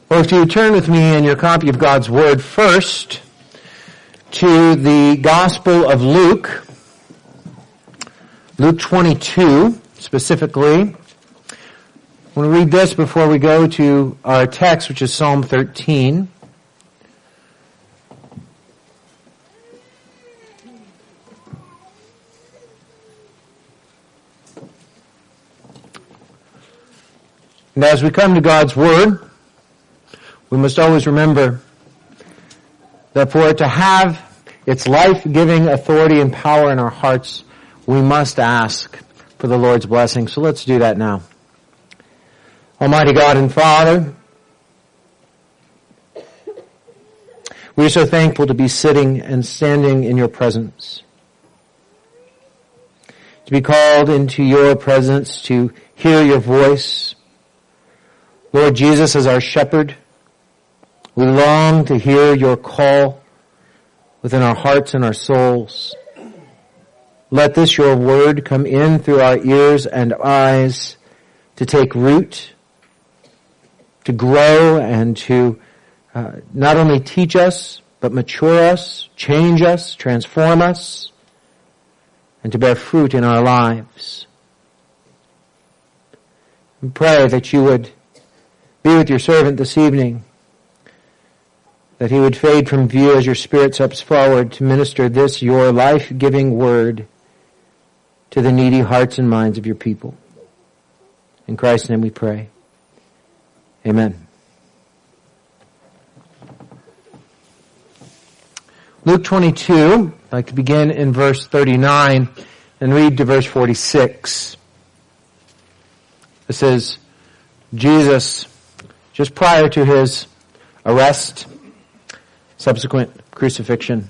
Well, if you would turn with me in your copy of God's Word first to the Gospel of Luke, Luke 22 specifically. I want to read this before we go to our text, which is Psalm 13. And as we come to God's Word, we must always remember that for it to have its life-giving authority and power in our hearts, we must ask for the Lord's blessing. So let's do that now. Almighty God and Father, we are so thankful to be sitting and standing in your presence, to be called into your presence, to hear your voice. Lord Jesus, as our shepherd, we long to hear your call within our hearts and our souls. Let this, your word, come in through our ears and eyes to take root, to grow, and to not only teach us, but mature us, change us, transform us, and to bear fruit in our lives. We pray that you would be with your servant this evening, that he would fade from view as your Spirit steps forward to minister this, your life-giving word, to the needy hearts and minds of your people. In Christ's name we pray. Amen. Luke 22, I'd like to begin in verse 39 and read to verse 46. This is Jesus just prior to his arrest, subsequent crucifixion.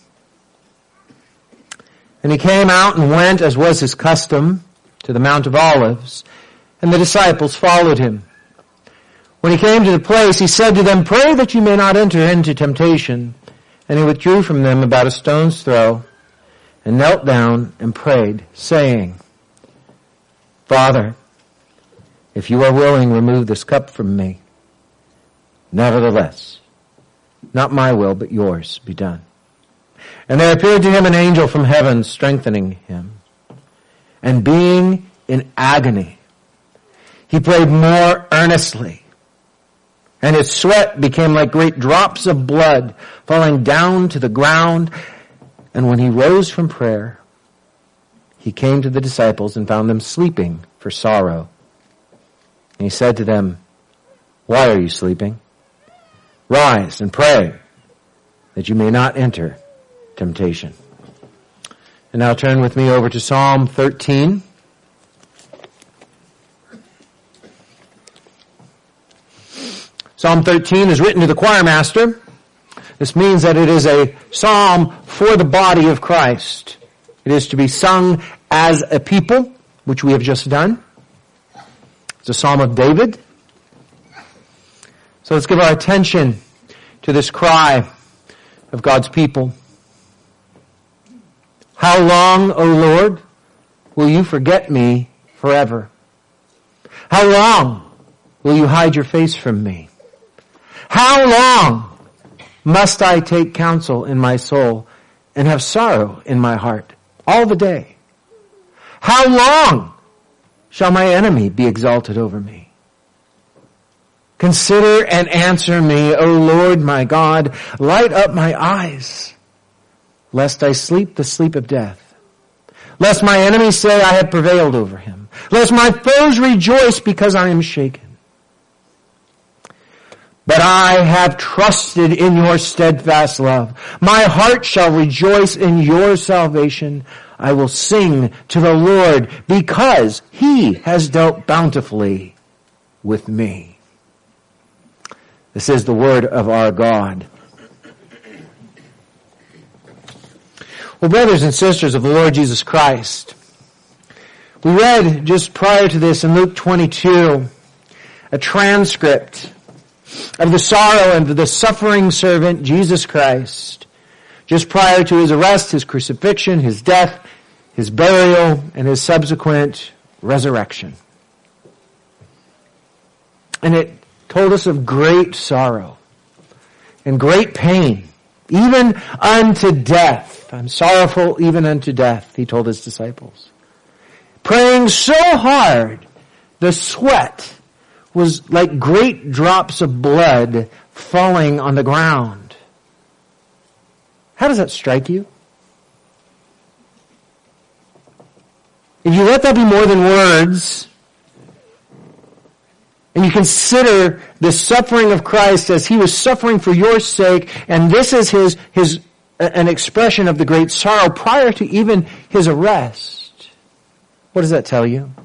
And he came out and went, as was his custom, to the Mount of Olives, and the disciples followed him. When he came to the place, he said to them, "Pray that you may not enter into temptation." And he withdrew from them about a stone's throw, and knelt down and prayed, saying, "Father, if you are willing, remove this cup from me. Nevertheless, not my will, but yours be done." And there appeared to him an angel from heaven, strengthening him. And being in agony, he prayed more earnestly. And his sweat became like great drops of blood falling down to the ground. And when he rose from prayer, he came to the disciples and found them sleeping for sorrow. And he said to them, "Why are you sleeping? Rise and pray, that you may not enter temptation." And now turn with me over to Psalm 13. Psalm 13 is written to the choir master. This means that it is a psalm for the body of Christ. It is to be sung as a people, which we have just done. It's a psalm of David. So let's give our attention to this cry of God's people. How long, O Lord, will you forget me forever? How long will you hide your face from me? How long must I take counsel in my soul and have sorrow in my heart all the day? How long shall my enemy be exalted over me? Consider and answer me, O Lord my God. Light up my eyes, lest I sleep the sleep of death. Lest my enemies say I have prevailed over him. Lest my foes rejoice because I am shaken. But I have trusted in your steadfast love. My heart shall rejoice in your salvation. I will sing to the Lord because he has dealt bountifully with me. This is the word of our God. Well, brothers and sisters of the Lord Jesus Christ, we read just prior to this in Luke 22 a transcript of the sorrow and the suffering servant, Jesus Christ, just prior to his arrest, his crucifixion, his death, his burial, and his subsequent resurrection. And it told us of great sorrow and great pain, even unto death. I'm sorrowful even unto death, he told his disciples. Praying so hard, the sweat was like great drops of blood falling on the ground. How does that strike you? If you let that be more than words, and you consider the suffering of Christ as he was suffering for your sake, and this is an expression of the great sorrow prior to even his arrest, what does that tell you?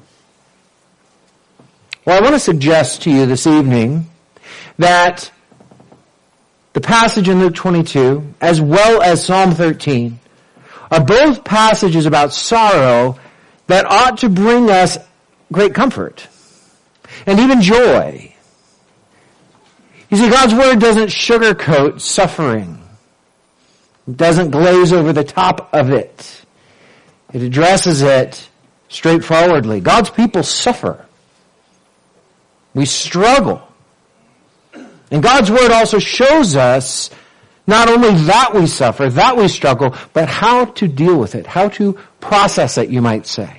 Well, I want to suggest to you this evening that the passage in Luke 22, as well as Psalm 13, are both passages about sorrow that ought to bring us great comfort and even joy. You see, God's Word doesn't sugarcoat suffering. It doesn't glaze over the top of it. It addresses it straightforwardly. God's people suffer. We struggle. And God's Word also shows us not only that we suffer, that we struggle, but how to deal with it, how to process it, you might say.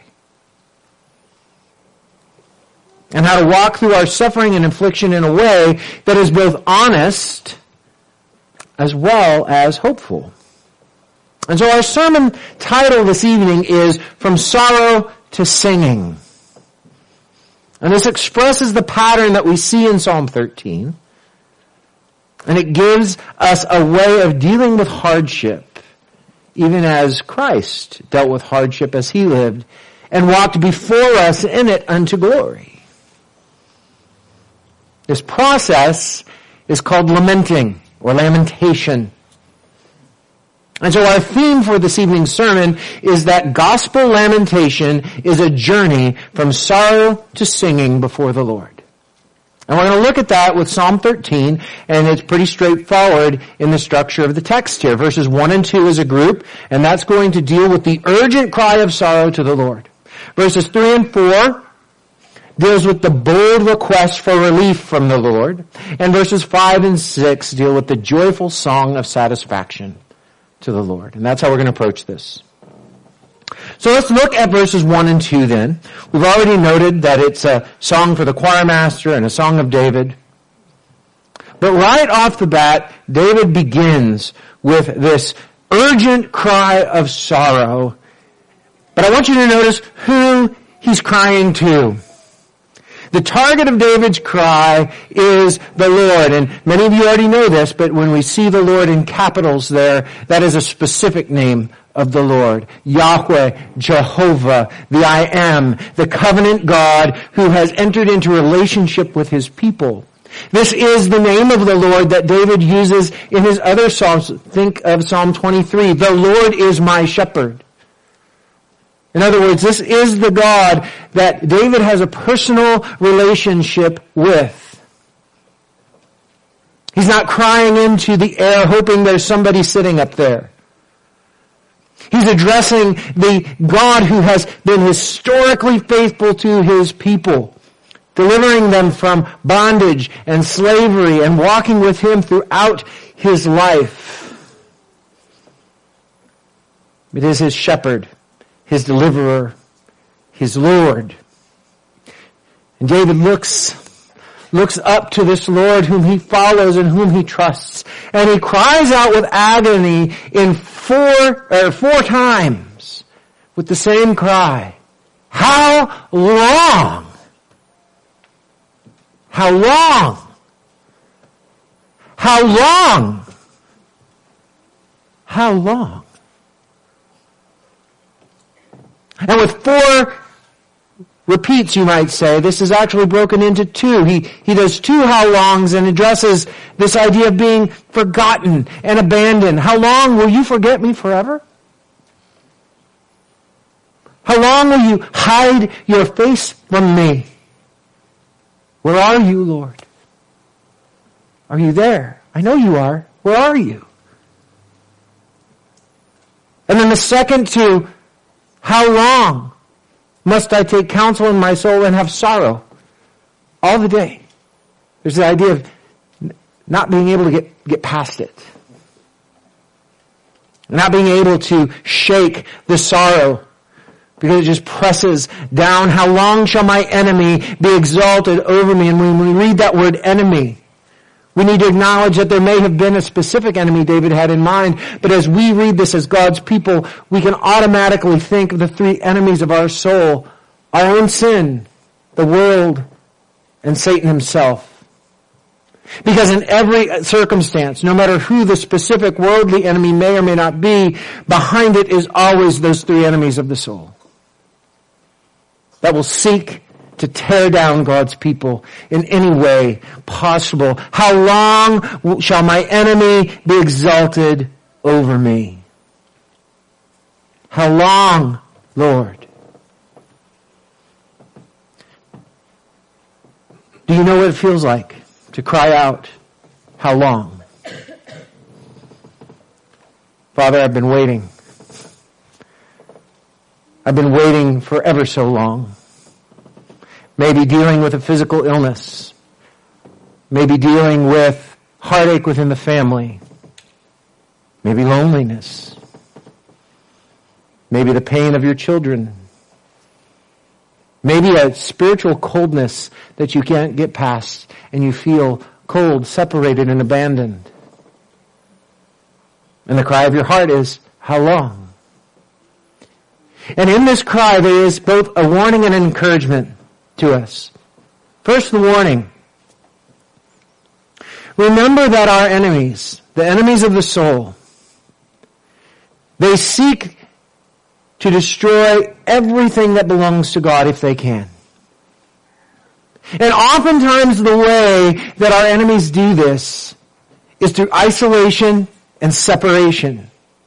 And how to walk through our suffering and affliction in a way that is both honest as well as hopeful. And so our sermon title this evening is From Sorrow to Singing. And this expresses the pattern that we see in Psalm 13. And it gives us a way of dealing with hardship, even as Christ dealt with hardship as he lived and walked before us in it unto glory. This process is called lamenting or lamentation. And so our theme for this evening's sermon is that gospel lamentation is a journey from sorrow to singing before the Lord. And we're going to look at that with Psalm 13, and it's pretty straightforward in the structure of the text here. Verses 1 and 2 is a group, and that's going to deal with the urgent cry of sorrow to the Lord. Verses 3 and 4 deals with the bold request for relief from the Lord. And verses 5 and 6 deal with the joyful song of satisfaction to the Lord. And that's how we're going to approach this. So let's look at verses 1 and 2 then. We've already noted that it's a song for the choir master and a song of David. But right off the bat, David begins with this urgent cry of sorrow. But I want you to notice who he's crying to. The target of David's cry is the Lord. And many of you already know this, but when we see the Lord in capitals there, that is a specific name of the Lord. Yahweh, Jehovah, the I Am, the covenant God who has entered into relationship with his people. This is the name of the Lord that David uses in his other psalms. Think of Psalm 23. The Lord is my shepherd. In other words, this is the God that David has a personal relationship with. He's not crying into the air hoping there's somebody sitting up there. He's addressing the God who has been historically faithful to his people, delivering them from bondage and slavery and walking with him throughout his life. It is his shepherd, his deliverer, his Lord. And David looks up to this Lord whom he follows and whom he trusts. And he cries out with agony in four times with the same cry. How long? How long? How long? How long? And with 4 repeats, you might say, this is actually broken into 2. He does 2 how longs and addresses this idea of being forgotten and abandoned. How long will you forget me forever? How long will you hide your face from me? Where are you, Lord? Are you there? I know you are. Where are you? And then the second 2, how long must I take counsel in my soul and have sorrow all the day? There's the idea of not being able to get past it. Not being able to shake the sorrow because it just presses down. How long shall my enemy be exalted over me? And when we read that word enemy, we need to acknowledge that there may have been a specific enemy David had in mind, but as we read this as God's people, we can automatically think of the three enemies of our soul: our own sin, the world, and Satan himself. Because in every circumstance, no matter who the specific worldly enemy may or may not be, behind it is always those three enemies of the soul that will seek to tear down God's people in any way possible. How long shall my enemy be exalted over me? How long, Lord? Do you know what it feels like to cry out, how long? Father, I've been waiting. I've been waiting for ever so long. Maybe dealing with a physical illness. Maybe dealing with heartache within the family. Maybe loneliness. Maybe the pain of your children. Maybe a spiritual coldness that you can't get past and you feel cold, separated, and abandoned. And the cry of your heart is, how long? And in this cry there is both a warning and an encouragement to us. First, the warning. Remember that our enemies, the enemies of the soul, they seek to destroy everything that belongs to God if they can. And oftentimes the way that our enemies do this is through isolation and separation.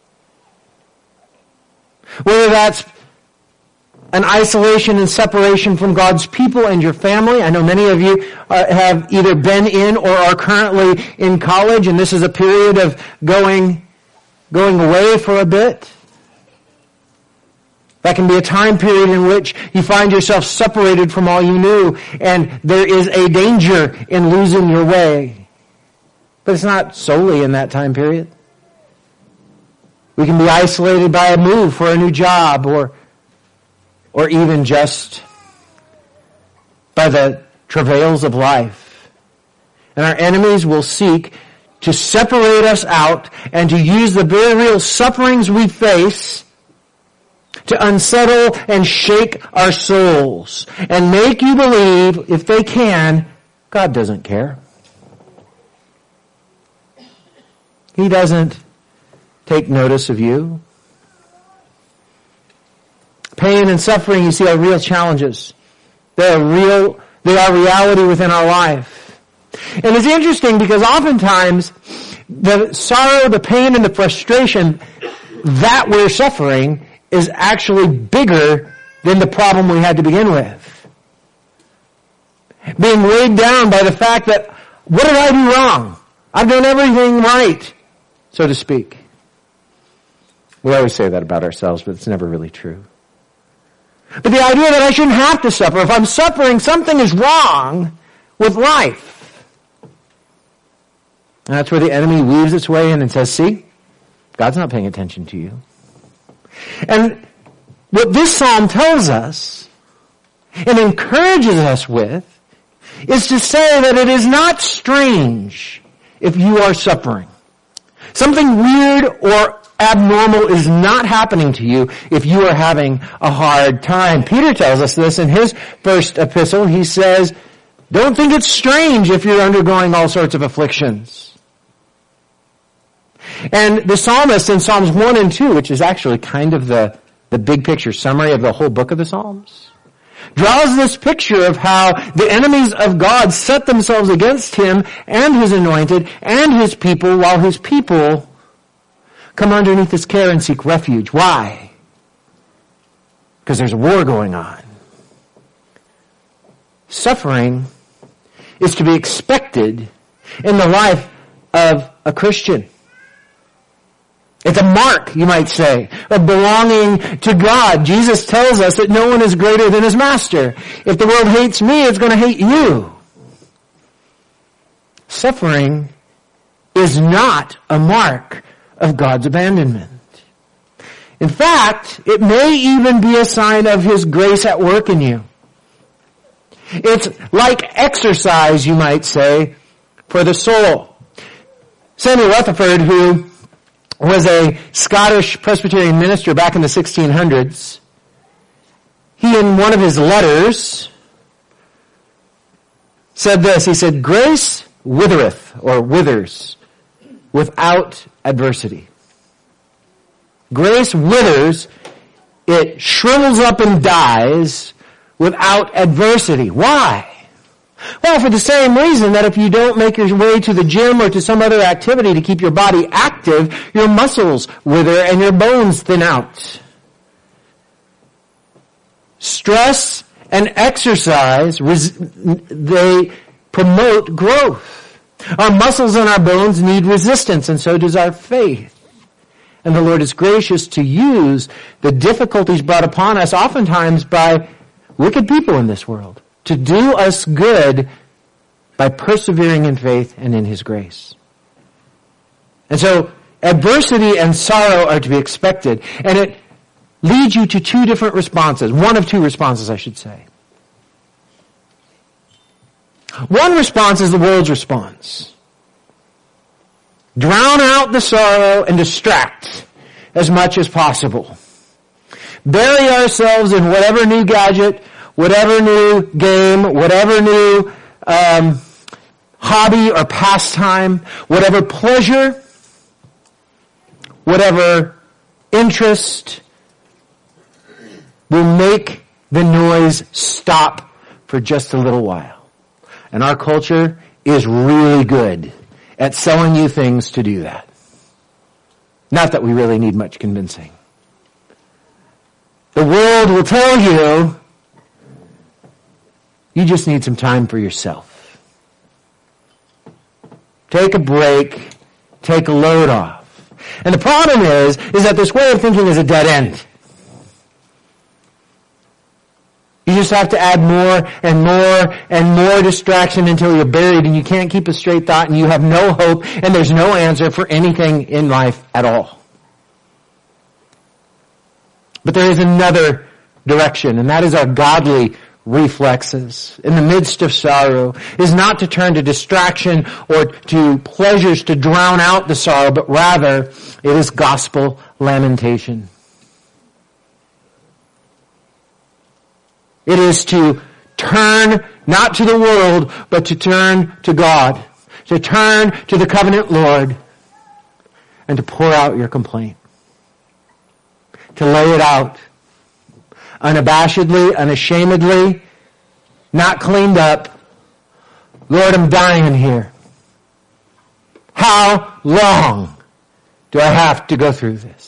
Whether that's an isolation and separation from God's people and your family. I know many of you have either been in or are currently in college, and this is a period of going away for a bit. That can be a time period in which you find yourself separated from all you knew, and there is a danger in losing your way. But it's not solely in that time period. We can be isolated by a move for a new job, or even just by the travails of life. And our enemies will seek to separate us out and to use the very real sufferings we face to unsettle and shake our souls and make you believe, if they can, God doesn't care. He doesn't take notice of you. Pain and suffering, you see, are real challenges. They are reality within our life. And it's interesting because oftentimes the sorrow, the pain, and the frustration that we're suffering is actually bigger than the problem we had to begin with. Being weighed down by the fact that, what did I do wrong? I've done everything right, so to speak. We always say that about ourselves, but it's never really true. But the idea that I shouldn't have to suffer. If I'm suffering, something is wrong with life. And that's where the enemy weaves its way in and says, see, God's not paying attention to you. And what this psalm tells us and encourages us with is to say that it is not strange if you are suffering. Something weird or abnormal is not happening to you if you are having a hard time. Peter tells us this in his first epistle. He says, don't think it's strange if you're undergoing all sorts of afflictions. And the psalmist in Psalms 1 and 2, which is actually kind of the big picture summary of the whole book of the Psalms, draws this picture of how the enemies of God set themselves against him and his anointed and his people, while his people come underneath his care and seek refuge. Why? Because there's a war going on. Suffering is to be expected in the life of a Christian. It's a mark, you might say, of belonging to God. Jesus tells us that no one is greater than his master. If the world hates me, it's going to hate you. suffering is not a mark of God's abandonment. In fact, it may even be a sign of His grace at work in you. It's like exercise, you might say, for the soul. Samuel Rutherford, who was a Scottish Presbyterian minister back in the 1600s, he in one of his letters said this. He said, "Grace withereth," or withers, "without adversity." Grace withers, it shrivels up and dies without adversity. Why? Well, for the same reason that if you don't make your way to the gym or to some other activity to keep your body active, your muscles wither and your bones thin out. Stress and exercise, they promote growth. Our muscles and our bones need resistance, and so does our faith. And the Lord is gracious to use the difficulties brought upon us, oftentimes by wicked people in this world, to do us good by persevering in faith and in His grace. And so, adversity and sorrow are to be expected, and it leads you to two different responses. One of two responses, I should say. One response is the world's response. Drown out the sorrow and distract as much as possible. Bury ourselves in whatever new gadget, whatever new game, whatever new hobby or pastime, whatever pleasure, whatever interest will make the noise stop for just a little while. And our culture is really good at selling you things to do that. Not that we really need much convincing. The world will tell you, you just need some time for yourself. Take a break. Take a load off. And the problem is that this way of thinking is a dead end. You just have to add more and more and more distraction until you're buried and you can't keep a straight thought and you have no hope and there's no answer for anything in life at all. But there is another direction, and that is our godly reflexes in the midst of sorrow is not to turn to distraction or to pleasures to drown out the sorrow, but rather it is gospel lamentation. It is to turn not to the world, but to turn to God, to turn to the covenant Lord, and to pour out your complaint. To lay it out unabashedly, unashamedly, not cleaned up. Lord, I'm dying here. How long do I have to go through this?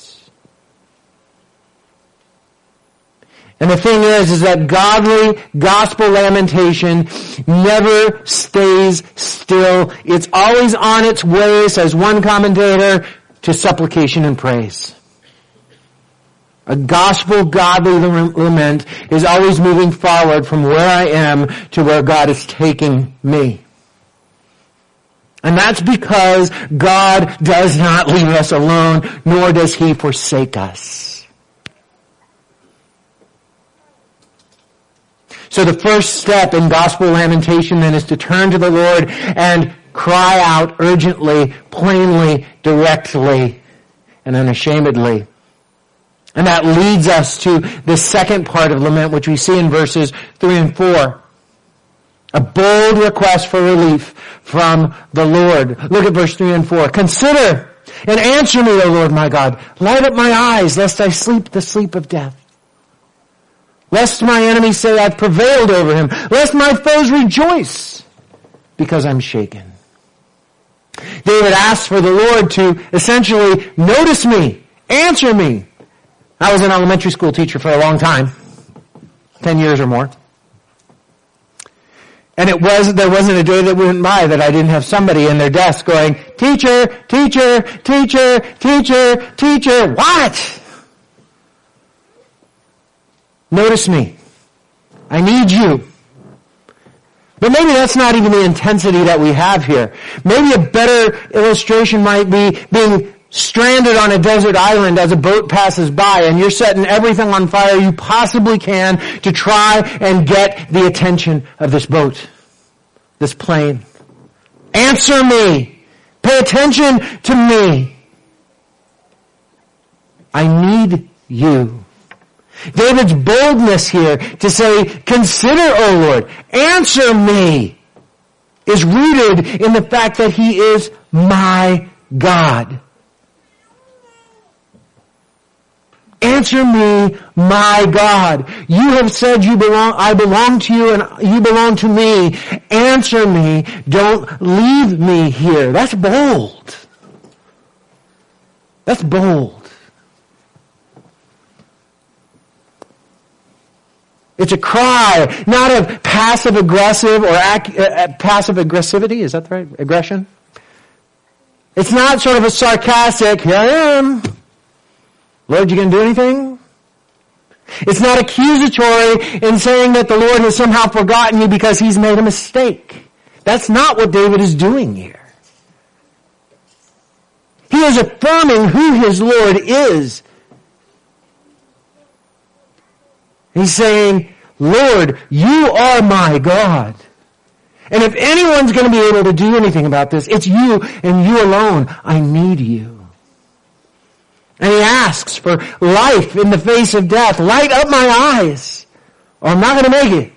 And the thing is that godly gospel lamentation never stays still. It's always on its way, says one commentator, to supplication and praise. A gospel godly lament is always moving forward from where I am to where God is taking me. And that's because God does not leave us alone, nor does He forsake us. So the first step in gospel lamentation then is to turn to the Lord and cry out urgently, plainly, directly, and unashamedly. And that leads us to the second part of lament, which we see in verses 3 and 4. A bold request for relief from the Lord. Look at verse 3 and 4. Consider and answer me, O Lord my God. Light up my eyes, lest I sleep the sleep of death. Lest my enemies say I've prevailed over him. Lest my foes rejoice because I'm shaken. David asks for the Lord to essentially notice me, answer me. I was an elementary school teacher for a long time, 10 years or more. And there wasn't a day that went by that I didn't have somebody in their desk going, teacher, teacher, teacher, teacher, teacher, what? Notice me. I need you. But maybe that's not even the intensity that we have here. Maybe a better illustration might be being stranded on a desert island as a boat passes by, and you're setting everything on fire you possibly can to try and get the attention of this boat, this plane. Answer me. Pay attention to me. I need you. David's boldness here to say, consider, O Lord, answer me, is rooted in the fact that he is my God. Answer me, my God. You have said I belong to you and you belong to me. Answer me. Don't leave me here. That's bold. That's bold. It's a cry, not of passive aggressive or passive aggressivity. Is that the right? Aggression? It's not sort of a sarcastic, here I am. Lord, you going to do anything? It's not accusatory in saying that the Lord has somehow forgotten you because he's made a mistake. That's not what David is doing here. He is affirming who his Lord is. He's saying, Lord, you are my God. And if anyone's going to be able to do anything about this, it's you and you alone. I need you. And he asks for life in the face of death. Light up my eyes, or I'm not going to make it.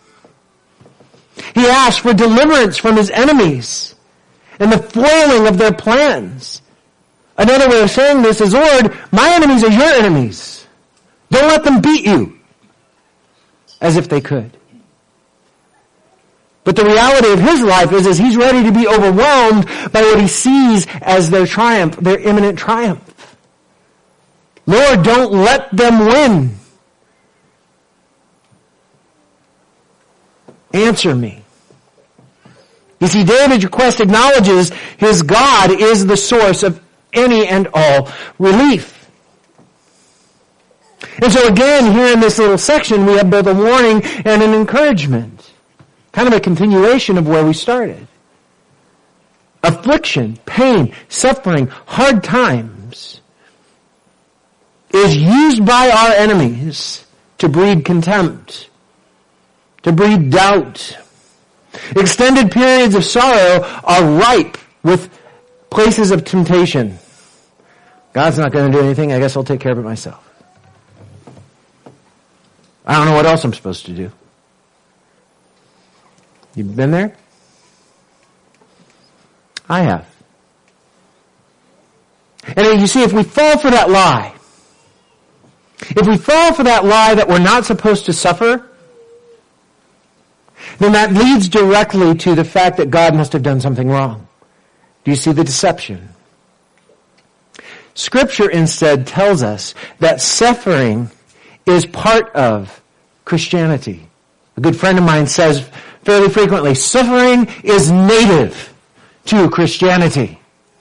He asks for deliverance from his enemies and the foiling of their plans. Another way of saying this is, Lord, my enemies are your enemies. Don't let them beat you. As if they could. But the reality of his life is he's ready to be overwhelmed by what he sees as their triumph, their imminent triumph. Lord, don't let them win. Answer me. You see, David's request acknowledges his God is the source of any and all relief. And so again, here in this little section, we have both a warning and an encouragement. Kind of a continuation of where we started. Affliction, pain, suffering, hard times is used by our enemies to breed contempt, to breed doubt. Extended periods of sorrow are ripe with places of temptation. God's not going to do anything. I guess I'll take care of it myself. I don't know what else I'm supposed to do. You've been there? I have. And you see, if we fall for that lie, that we're not supposed to suffer, then that leads directly to the fact that God must have done something wrong. Do you see the deception? Scripture instead tells us that suffering is part of Christianity. A good friend of mine says fairly frequently, suffering is native to Christianity.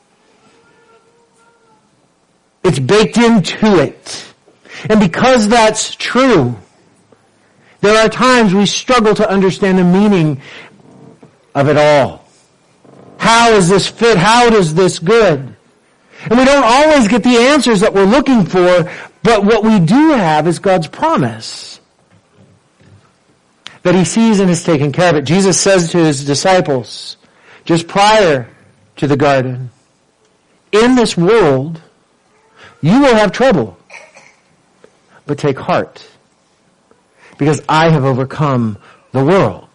It's baked into it. And because that's true, there are times we struggle to understand the meaning of it all. How does this fit? How does this good? And we don't always get the answers that we're looking for, but what we do have is God's promise that he sees and has taken care of it. Jesus says to his disciples, just prior to the garden, in this world, you will have trouble, but take heart, because I have overcome the world.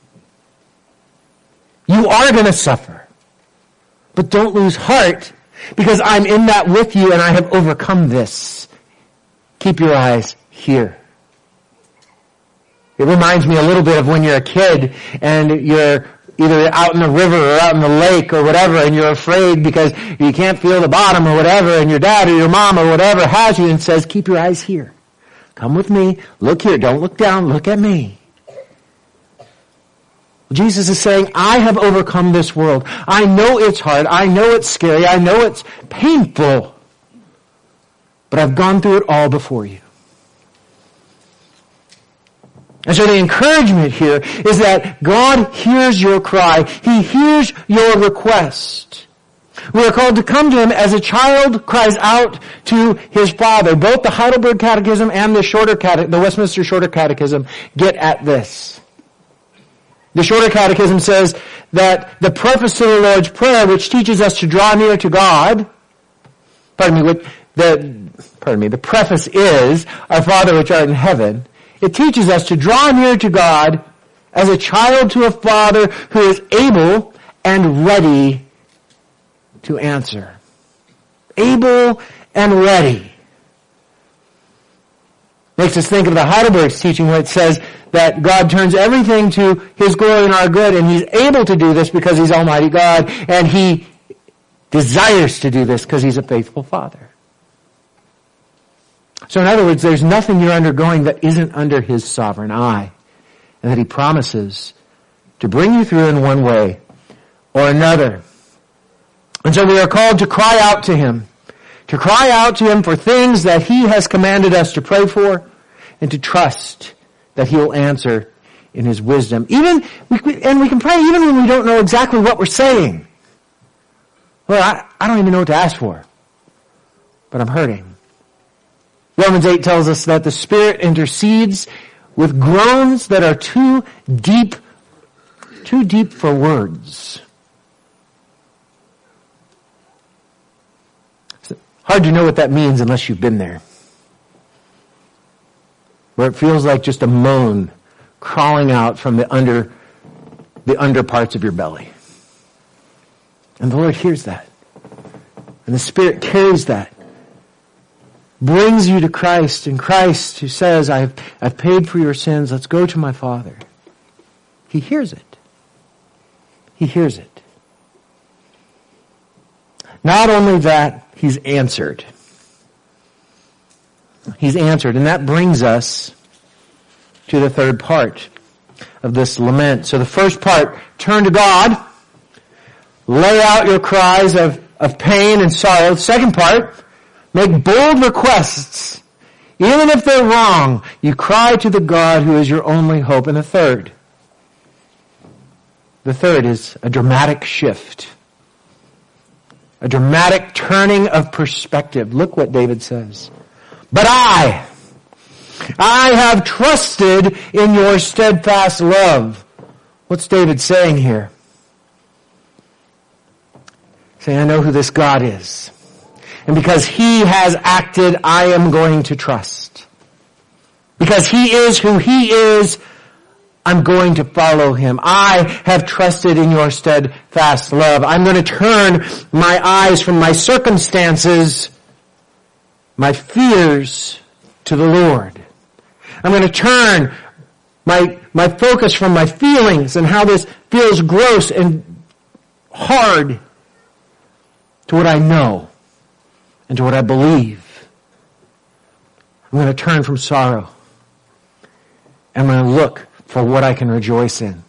You are going to suffer, but don't lose heart, because I'm in that with you and I have overcome this. Keep your eyes here. It reminds me a little bit of when you're a kid and you're either out in the river or out in the lake or whatever, and you're afraid because you can't feel the bottom or whatever, and your dad or your mom or whatever has you and says, keep your eyes here. Come with me. Look here. Don't look down. Look at me. Jesus is saying, I have overcome this world. I know it's hard. I know it's scary. I know it's painful. But I've gone through it all before you. And so the encouragement here is that God hears your cry. He hears your request. We are called to come to Him as a child cries out to his Father. Both the Heidelberg Catechism and the Westminster Shorter Catechism get at this. The Shorter Catechism says that the preface to the Lord's Prayer, which teaches us to draw near to God, the preface is, Our Father which art in heaven. It teaches us to draw near to God as a child to a Father who is able and ready to answer. Able and ready. Makes us think of the Heidelberg's teaching where it says that God turns everything to His glory and our good, and He's able to do this because He's Almighty God, and He desires to do this because He's a faithful Father. So in other words, there's nothing you're undergoing that isn't under His sovereign eye, and that He promises to bring you through in one way or another. And so we are called to cry out to Him for things that He has commanded us to pray for, and to trust that He'll answer in His wisdom. We can pray even when we don't know exactly what we're saying. Well, I don't even know what to ask for, but I'm hurting. Romans 8 tells us that the Spirit intercedes with groans that are too deep for words. It's hard to know what that means unless you've been there. Where it feels like just a moan crawling out from the under parts of your belly. And the Lord hears that. And the Spirit carries that. Brings you to Christ, and Christ who says, I've paid for your sins, let's go to my Father. He hears it. He hears it. Not only that, He's answered. He's answered, and that brings us to the third part of this lament. So the first part, turn to God, lay out your cries of pain and sorrow. The second part, make bold requests. Even if they're wrong, you cry to the God who is your only hope. And the third is a dramatic shift. A dramatic turning of perspective. Look what David says. But I have trusted in your steadfast love. What's David saying here? Saying, I know who this God is. And because He has acted, I am going to trust. Because He is who He is, I'm going to follow Him. I have trusted in your steadfast love. I'm going to turn my eyes from my circumstances, my fears, to the Lord. I'm going to turn my focus from my feelings and how this feels gross and hard to what I know and to what I believe. I'm going to turn from sorrow. I'm going to look for what I can rejoice in.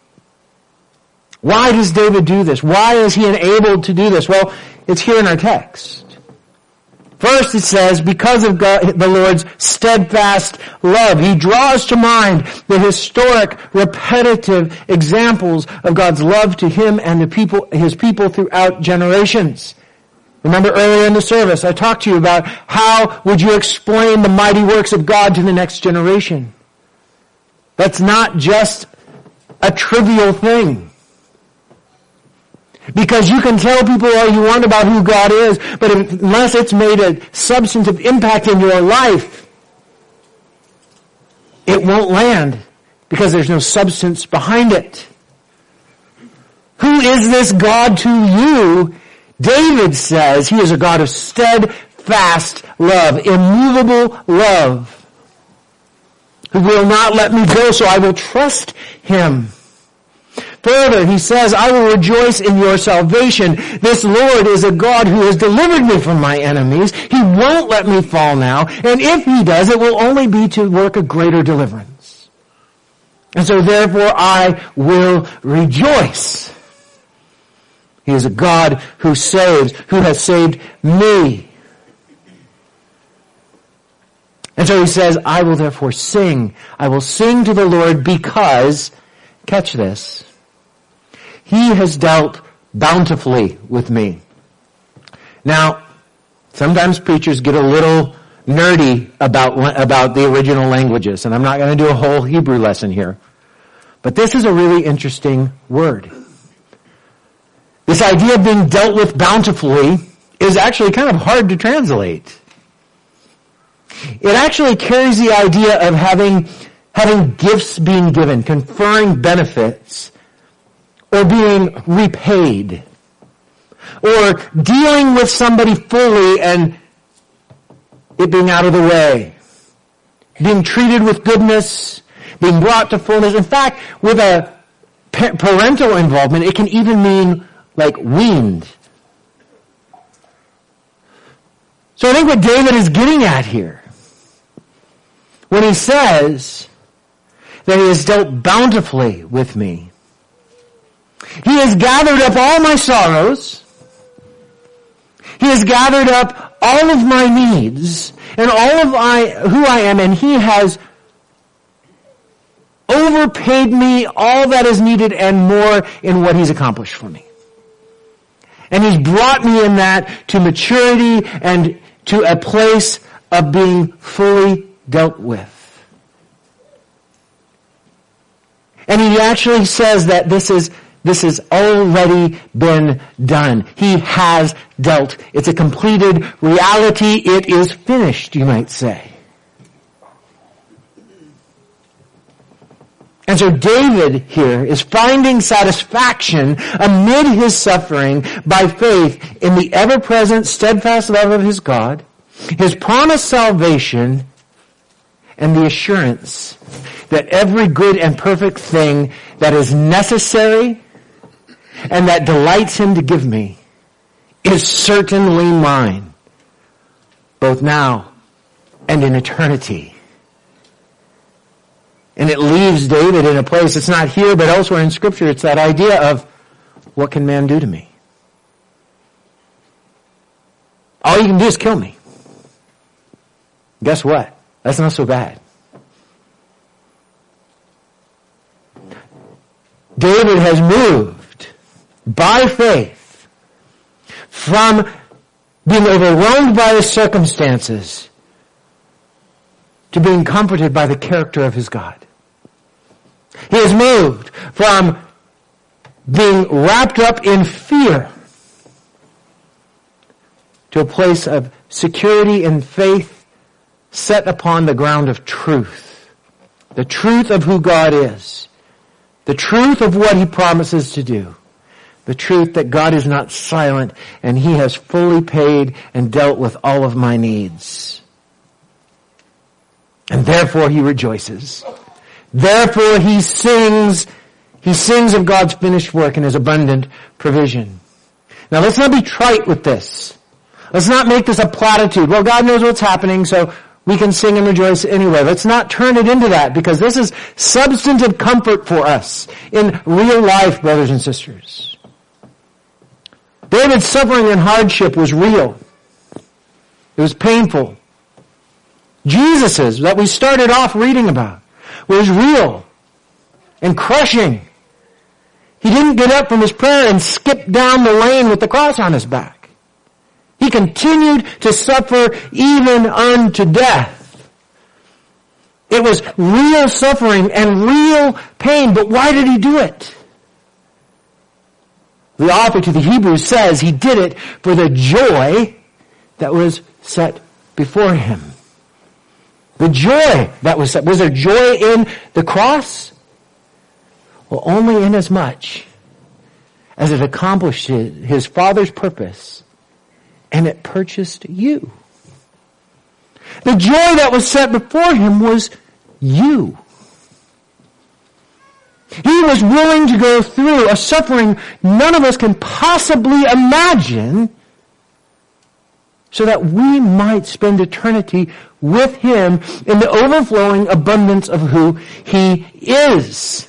Why does David do this? Why is he enabled to do this? Well, it's here in our text. First it says, because of God, the Lord's steadfast love. He draws to mind the historic, repetitive examples of God's love to Him and His people throughout generations. Remember earlier in the service, I talked to you about how would you explain the mighty works of God to the next generation. That's not just a trivial thing. Because you can tell people all you want about who God is, but unless it's made a substantive impact in your life, it won't land because there's no substance behind it. Who is this God to you? David says He is a God of steadfast love, immovable love, who will not let me go, so I will trust Him. Further, he says, I will rejoice in your salvation. This Lord is a God who has delivered me from my enemies. He won't let me fall now. And if He does, it will only be to work a greater deliverance. And so therefore I will rejoice. He is a God who saves, who has saved me. And so he says, I will therefore sing. I will sing to the Lord because, catch this, he has dealt bountifully with me. Now, sometimes preachers get a little nerdy about the original languages, and I'm not going to do a whole Hebrew lesson here. But this is a really interesting word. This idea of being dealt with bountifully is actually kind of hard to translate. It actually carries the idea of having gifts being given, conferring benefits, or being repaid, or dealing with somebody fully and it being out of the way, being treated with goodness, being brought to fullness. In fact, with a parental involvement, it can even mean like weaned. So I think what David is getting at here, when he says that he has dealt bountifully with me, he has gathered up all my sorrows, he has gathered up all of my needs, and all of who I am, and he has overpaid me all that is needed and more in what he's accomplished for me. And he's brought me in that to maturity and to a place of being fully dealt with. And he actually says that this has already been done. He has dealt. It's a completed reality. It is finished, you might say. And so David here is finding satisfaction amid his suffering by faith in the ever-present, steadfast love of his God, his promised salvation, and the assurance that every good and perfect thing that is necessary and that delights him to give me is certainly mine, both now and in eternity. And it leaves David in a place, it's not here but elsewhere in Scripture, it's that idea of, what can man do to me? All you can do is kill me. Guess what? That's not so bad. David has moved by faith from being overwhelmed by his circumstances to being comforted by the character of his God. He has moved from being wrapped up in fear to a place of security and faith set upon the ground of truth. The truth of who God is. The truth of what he promises to do. The truth that God is not silent and he has fully paid and dealt with all of my needs. And therefore he rejoices. Therefore he sings of God's finished work and his abundant provision. Now let's not be trite with this. Let's not make this a platitude. Well, God knows what's happening, so we can sing and rejoice anyway. Let's not turn it into that, because this is substantive comfort for us in real life, brothers and sisters. David's suffering and hardship was real. It was painful. Jesus's, that we started off reading about, was real and crushing. He didn't get up from his prayer and skip down the lane with the cross on his back. He continued to suffer even unto death. It was real suffering and real pain, but why did he do it? The author to the Hebrews says he did it for the joy that was set before him. The joy that was set. Was there joy in the cross? Well, only inasmuch as it accomplished his Father's purpose and it purchased you. The joy that was set before him was you. He was willing to go through a suffering none of us can possibly imagine so that we might spend eternity with him in the overflowing abundance of who he is.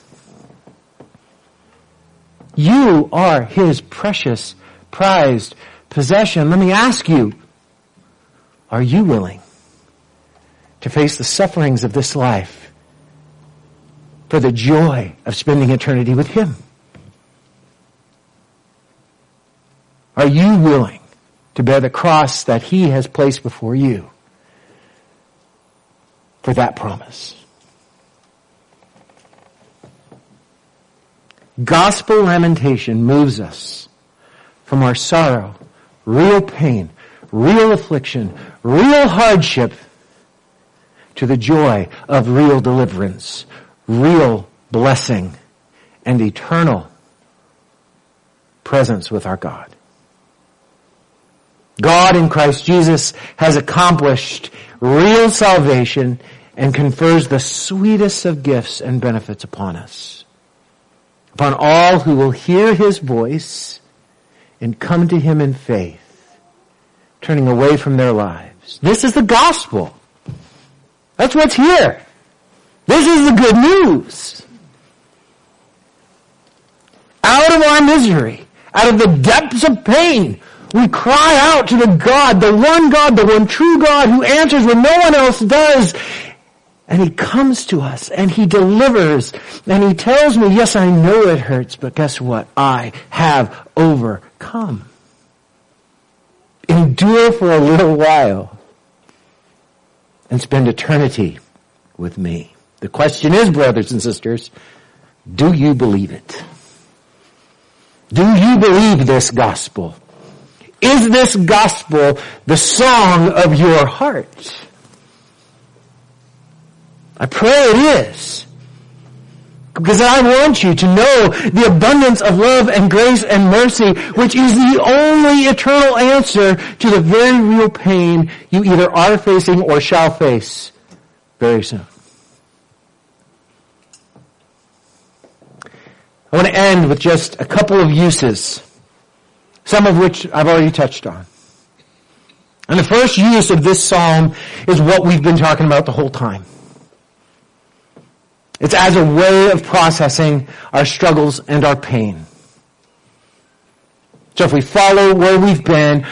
You are his precious, prized possession. Let me ask you, are you willing to face the sufferings of this life for the joy of spending eternity with Him? Are you willing to bear the cross that He has placed before you for that promise? Gospel lamentation moves us from our sorrow, real pain, real affliction, real hardship, to the joy of real deliverance, real blessing, and eternal presence with our God. God in Christ Jesus has accomplished real salvation and confers the sweetest of gifts and benefits upon us, upon all who will hear His voice and come to Him in faith, turning away from their lives. This is the gospel. That's what's here. This is the good news. Out of our misery, out of the depths of pain, we cry out to the God, the one true God who answers when no one else does. And He comes to us and He delivers and He tells me, yes, I know it hurts, but guess what? I have overcome. Endure for a little while and spend eternity with me. The question is, brothers and sisters, do you believe it? Do you believe this gospel? Is this gospel the song of your heart? I pray it is. Because I want you to know the abundance of love and grace and mercy, which is the only eternal answer to the very real pain you either are facing or shall face very soon. I want to end with just a couple of uses, some of which I've already touched on. And the first use of this psalm is what we've been talking about the whole time. It's as a way of processing our struggles and our pain. So if we follow where we've been,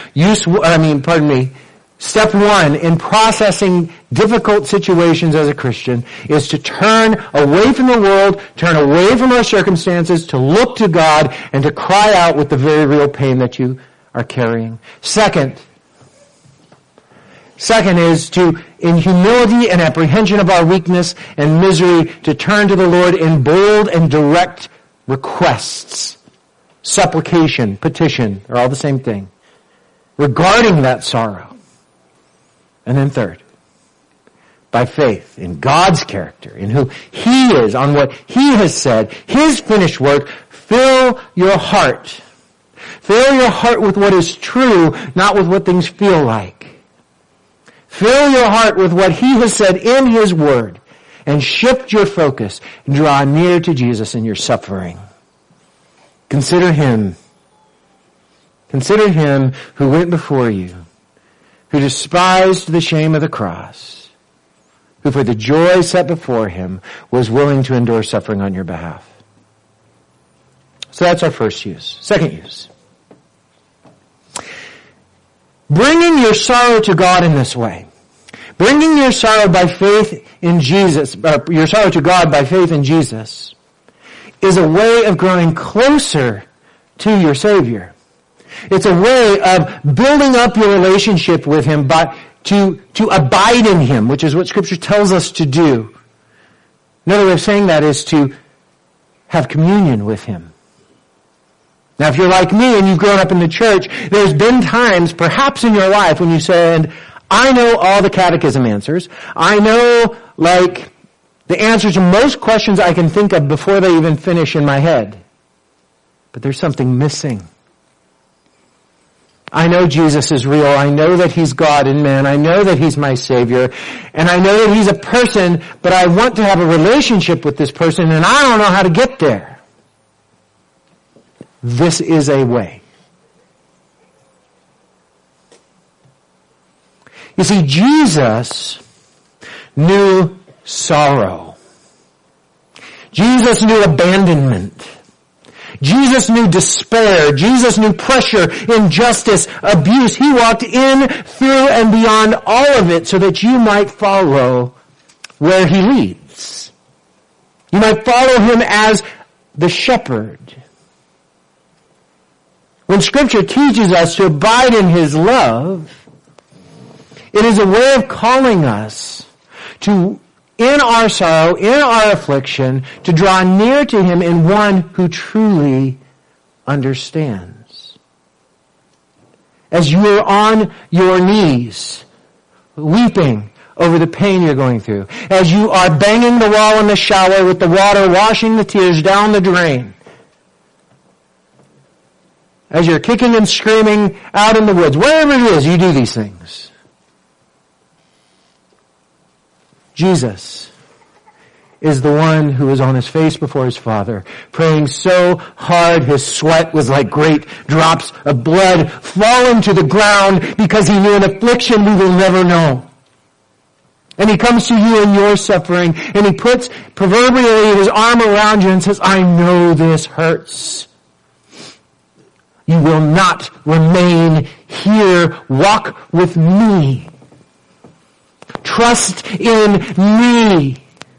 step one in processing difficult situations as a Christian is to turn away from the world, turn away from our circumstances, to look to God, and to cry out with the very real pain that you are carrying. Second is to, in humility and apprehension of our weakness and misery, to turn to the Lord in bold and direct requests. Supplication, petition, are all the same thing, regarding that sorrow. And then third, by faith in God's character, in who He is, on what He has said, His finished work, fill your heart. Fill your heart with what is true, not with what things feel like. Fill your heart with what He has said in His Word, and shift your focus and draw near to Jesus in your suffering. Consider Him. Consider Him who went before you, who despised the shame of the cross, who for the joy set before Him was willing to endure suffering on your behalf. So that's our first use. Second use. Bringing your sorrow to God in this way. Bringing your sorrow by faith in Jesus, your sorrow to God by faith in Jesus, is a way of growing closer to your Savior. It's a way of building up your relationship with Him, but to abide in Him, which is what Scripture tells us to do. Another way of saying that is to have communion with Him. Now, if you're like me and you've grown up in the church, there's been times, perhaps in your life, when you said, I know all the catechism answers. I know, the answers to most questions I can think of before they even finish in my head. But there's something missing. I know Jesus is real. I know that He's God and man. I know that He's my Savior. And I know that He's a person, but I want to have a relationship with this person, and I don't know how to get there. This is a way. You see, Jesus knew sorrow. Jesus knew abandonment. Jesus knew despair. Jesus knew pressure, injustice, abuse. He walked in, through, and beyond all of it so that you might follow where he leads. You might follow him as the shepherd. When Scripture teaches us to abide in his love, it is a way of calling us to, in our sorrow, in our affliction, to draw near to him in one who truly understands. As you are on your knees, weeping over the pain you're going through, as you are banging the wall in the shower with the water washing the tears down the drain, as you're kicking and screaming out in the woods, wherever it is you do these things, Jesus is the one who is on his face before his Father, praying so hard his sweat was like great drops of blood falling to the ground because he knew an affliction we will never know. And he comes to you in your suffering, and he puts proverbially his arm around you and says, I know this hurts. You will not remain here. Walk with me. Trust in me.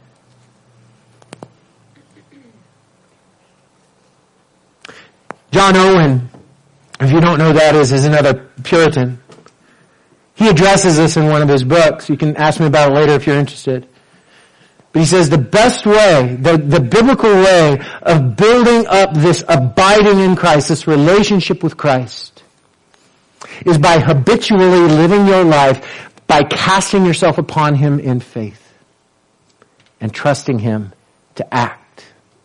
John Owen, if you don't know who that is another Puritan. He addresses this in one of his books. You can ask me about it later if you're interested. But he says the best way, the biblical way of building up this abiding in Christ, this relationship with Christ, is by habitually living your life by casting yourself upon him in faith and trusting him to act.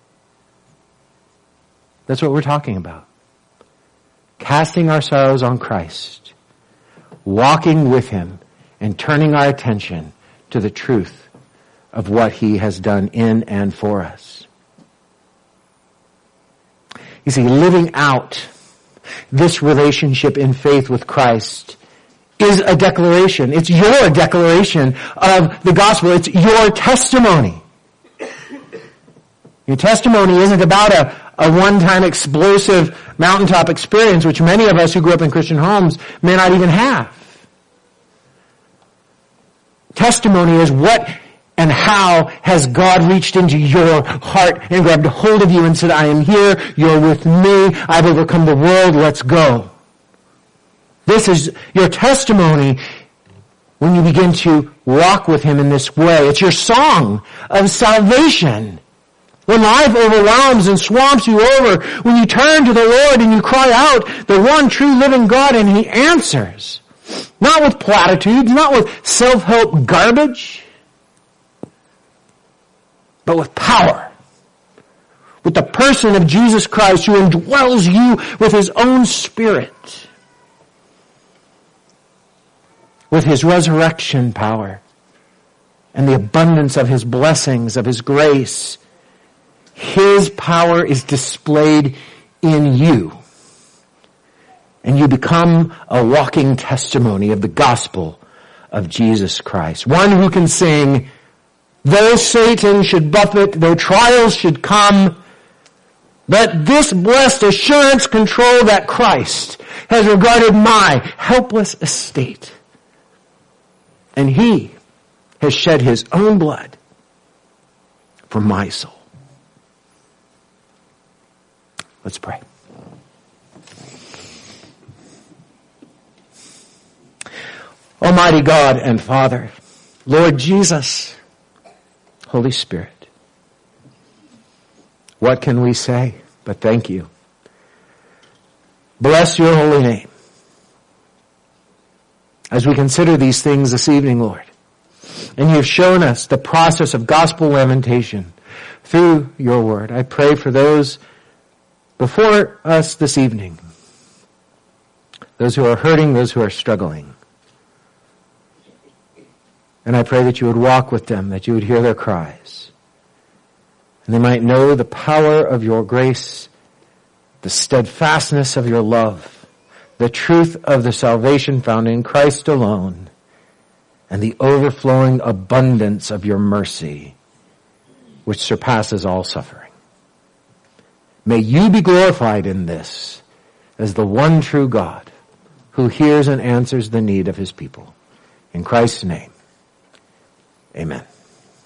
That's what we're talking about. Casting our sorrows on Christ, walking with him, and turning our attention to the truth of what he has done in and for us. You see, living out this relationship in faith with Christ is a declaration. It's your declaration of the gospel. It's your testimony. Your testimony isn't about a one-time explosive mountaintop experience, which many of us who grew up in Christian homes may not even have. Testimony is what and how has God reached into your heart and grabbed hold of you and said, I am here, you're with me, I've overcome the world, let's go. This is your testimony when you begin to walk with him in this way. It's your song of salvation. When life overwhelms and swamps you over, when you turn to the Lord and you cry out, the one true living God, and he answers. Not with platitudes, not with self-help garbage, but with power. With the person of Jesus Christ who indwells you with his own Spirit. With his resurrection power and the abundance of his blessings, of his grace. His power is displayed in you. And you become a walking testimony of the gospel of Jesus Christ. One who can sing, though Satan should buffet, though trials should come, let this blessed assurance control that Christ has regarded my helpless estate. And he has shed his own blood for my soul. Let's pray. Almighty God and Father, Lord Jesus, Holy Spirit, what can we say but thank you? Bless your holy name. As we consider these things this evening, Lord, and you've shown us the process of gospel lamentation through your word, I pray for those before us this evening, those who are hurting, those who are struggling. And I pray that you would walk with them, that you would hear their cries, and they might know the power of your grace, the steadfastness of your love, the truth of the salvation found in Christ alone, and the overflowing abundance of your mercy, which surpasses all suffering. May you be glorified in this as the one true God who hears and answers the need of his people. In Christ's name, amen.